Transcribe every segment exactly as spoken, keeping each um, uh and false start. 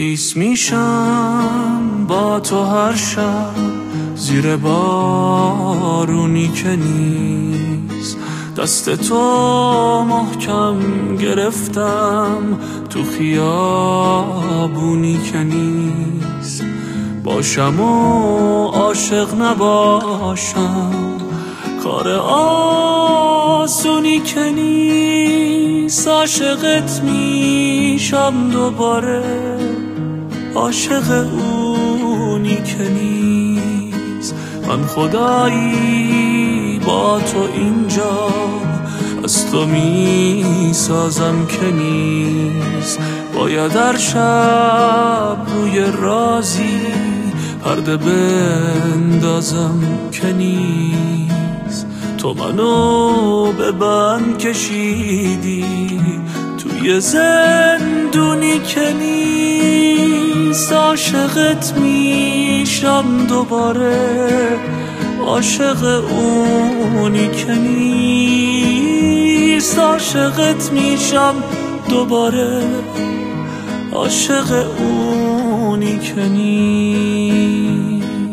خیس میشم با تو هر شب زیر بارونی که نیست، دست تو محکم گرفتم تو خیابونی که نیست. باشم و عاشق نباشم کار آسونی که نیست. عاشقت میشم دوباره، عاشق اونی که نیست. من خدایی با تو اینجا از تو میسازم که نیست. باید هر شب روی رازی پرده بندازم که نیست. تو منو به بند کشیدی توی زندونی که نیست. عاشقت میشم دوباره، عاشق اونی که نیست. عاشقت میشم دوباره، عاشق اونی که نیست.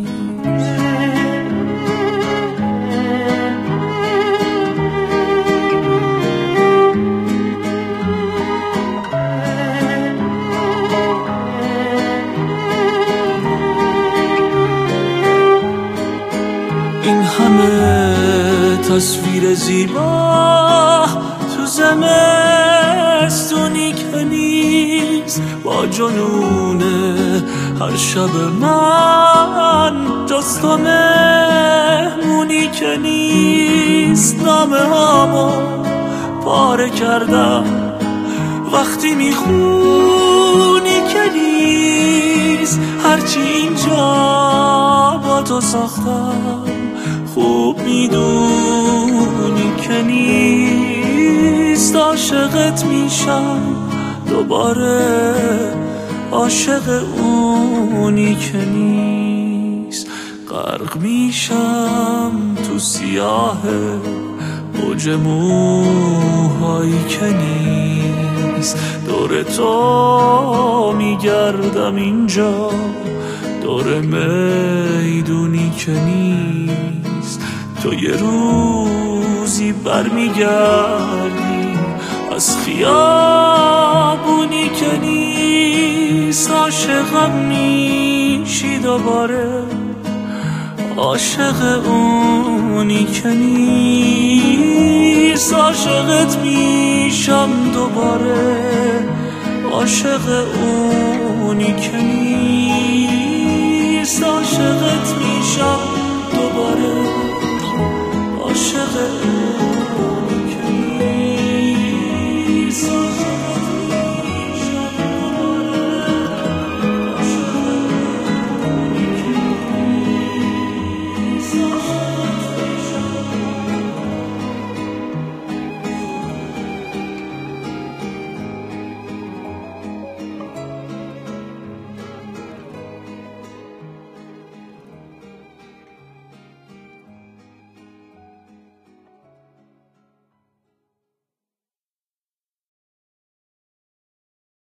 این همه تصویر زیبا تو زمستونی که نیست. با جنون هر شب من جز تو مهمونی که نیست. نامه هامو پاره کردم وقتی میخونی که نیست. هرچی اینجا با تو ساختم خوب میدونی که نیست. عاشقت میشم دوباره، عاشق اونی که نیست. غرق میشم تو سیاه موج موهایی که نیست. دور تو میگردم اینجا، دور میدونی که نیست. تو یه روزی برمیگردی از خیابونی که نیست. عاشقم میشی دوباره، عاشق اونی که نیست. عاشقت میشم دوباره، عاشق اونی که نیست. عاشقت میشم